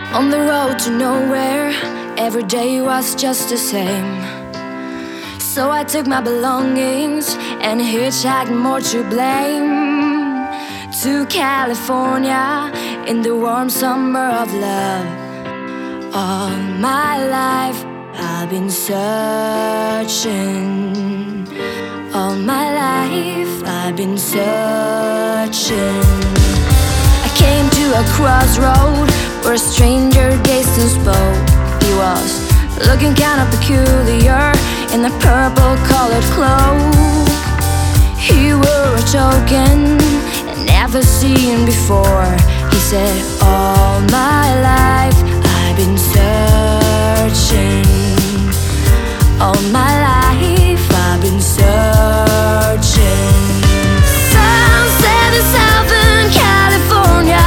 On the road to nowhere, every day was just the same. So I took my belongings and hitchhiked, more to blame, to California in the warm summer of love. All my life I've been searching. All my life I've been searching. I came to a crossroad where a stranger gazed and spoke. He was looking kind of peculiar in a purple-colored cloak. He wore a token never seen before. He said, all my life I've been searching. All my life I've been searching. Sunset in Southern California,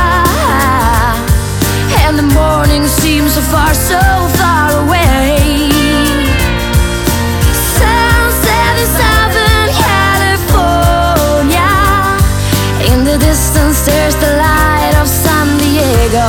and the morning seems so far, so far away. Sunset in Southern California, in the distance there's the light of San Diego.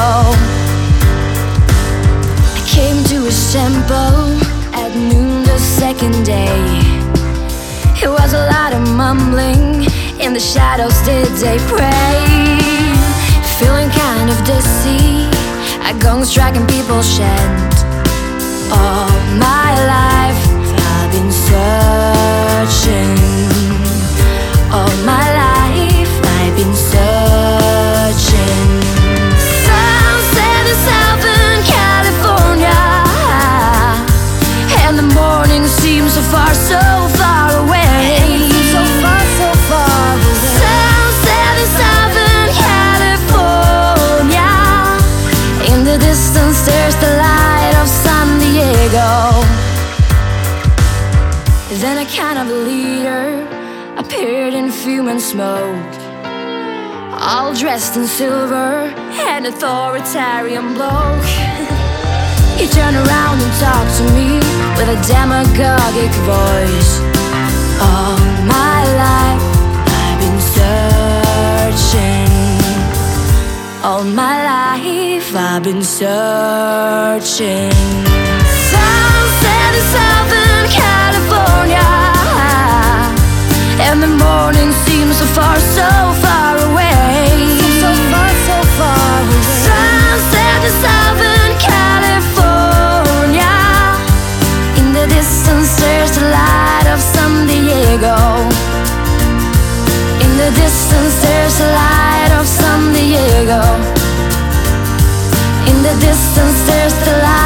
I came to his temple at noon the second day. It was a lot of mumbling, in the shadows did they pray. Feeling kind of dizzy, a gong striking people chant. All my life I've been searching. All my life I've been searching. Sunset in Southern California, and the morning seems so far, so far away. So far, so far away. Sunset in Southern California, in the distance there's the light of San Diego. Then a kind of leader appeared in fume and smoke, all dressed in silver, an authoritarian bloke. He turned around and talked to me with a demagogic voice. All my life I've been searching. All my life I've been searching. Sunset in Southern California, and the morning seems so far, so far away. So far, so far away. Sunset in Southern California, in the distance there's the light of San Diego. In the distance there's the light of San Diego. In the distance there's the light